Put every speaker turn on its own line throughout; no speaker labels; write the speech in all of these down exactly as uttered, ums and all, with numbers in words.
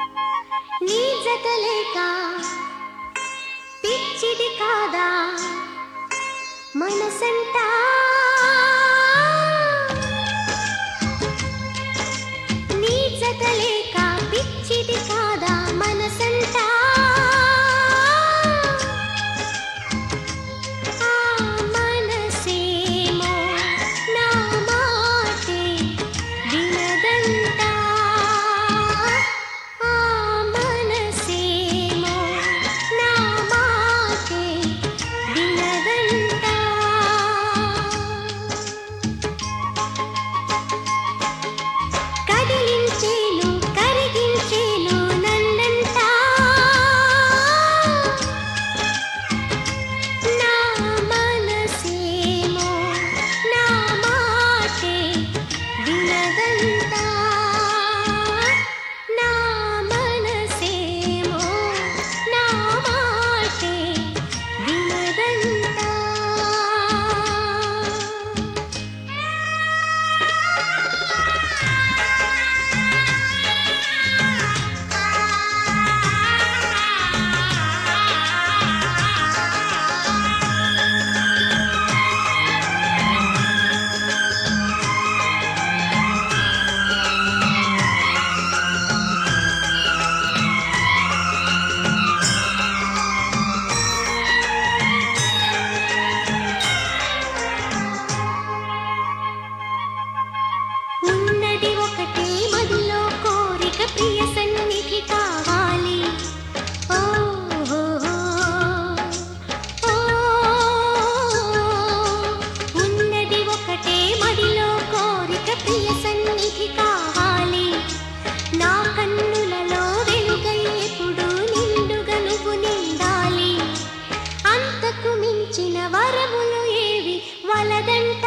నీ జత లేక పిచ్చిది కాదా మనసంతా నీ జత లేక పిచ్చిది కాదా మనసంతా ప్రియ సన్నిధి కావాలి ఓ ఉన్నది ఒకటే మదిలో కోరిక ప్రియ సన్నిధి కావాలి నా కన్నులలో వెలుగై ఎప్పుడు నిండుగా నువ్వు నిండాలి అంతకు మించిన వరములు ఏవి వలదంట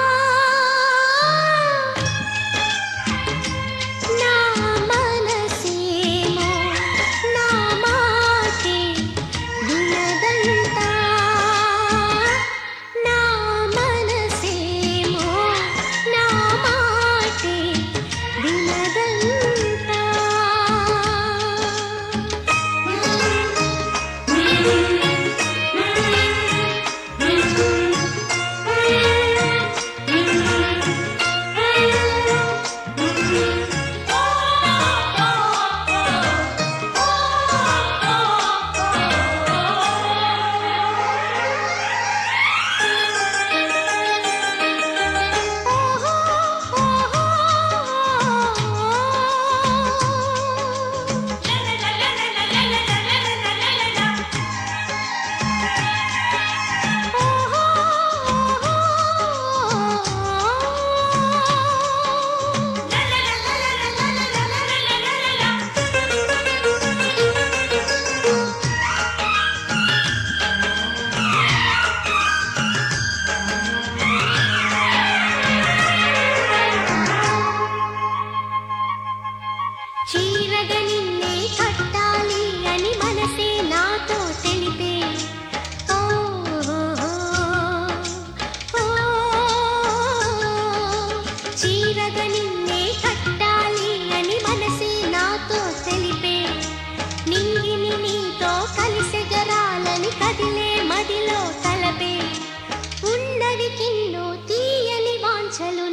చీరగా నిన్నే కట్టాలి అని మనసే నాతో తెలిపే ఓ చీరగా నిన్నే కట్టాలి అని మనసే నాతో తెలిపే నింగిని నీతో కలిసెగరాలని కదిలే మదిలో తలపే ఉన్నవి కిన్నో తీయని వాంఛలు